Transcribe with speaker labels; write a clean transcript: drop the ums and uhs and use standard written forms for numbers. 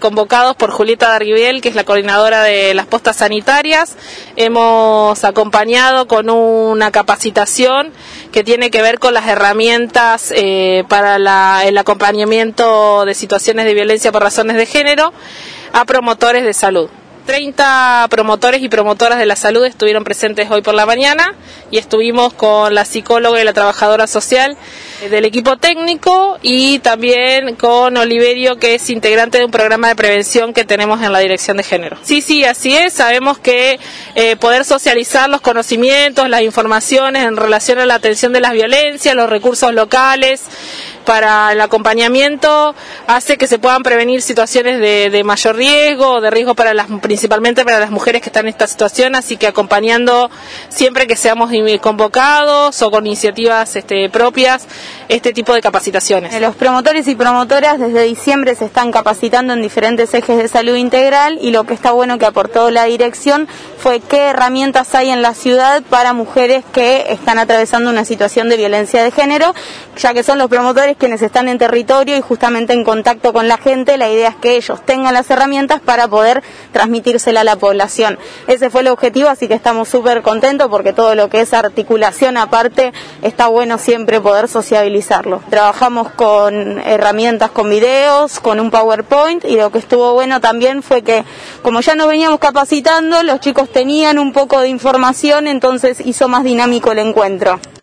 Speaker 1: convocados por Julieta Darguibel, que es la coordinadora de las postas sanitarias. Hemos acompañado con una capacitación que tiene que ver con las herramientas para el acompañamiento de situaciones de violencia por razones de género a promotores de salud. 30 promotores y promotoras de la salud estuvieron presentes hoy por la mañana y estuvimos con la psicóloga y la trabajadora social del equipo técnico y también con Oliverio, que es integrante de un programa de prevención que tenemos en la Dirección de Género. Sí, así es. Sabemos que poder socializar los conocimientos, las informaciones en relación a la atención de las violencias, los recursos locales para el acompañamiento hace que se puedan prevenir situaciones de mayor riesgo, de riesgo principalmente para las mujeres que están en esta situación, así que acompañando siempre que seamos convocados o con iniciativas propias este tipo de capacitaciones.
Speaker 2: Los promotores y promotoras desde diciembre se están capacitando en diferentes ejes de salud integral y lo que está bueno que aportó la dirección fue qué herramientas hay en la ciudad para mujeres que están atravesando una situación de violencia de género, ya que son los promotores quienes están en territorio y justamente en contacto con la gente. La idea es que ellos tengan las herramientas para poder transmitírsela a la población. Ese fue el objetivo, así que estamos súper contentos porque todo lo que es articulación aparte está bueno siempre poder sociabilizarlo. Trabajamos con herramientas, con videos, con un PowerPoint, y lo que estuvo bueno también fue que como ya nos veníamos capacitando, los chicos tenían un poco de información, entonces hizo más dinámico el encuentro.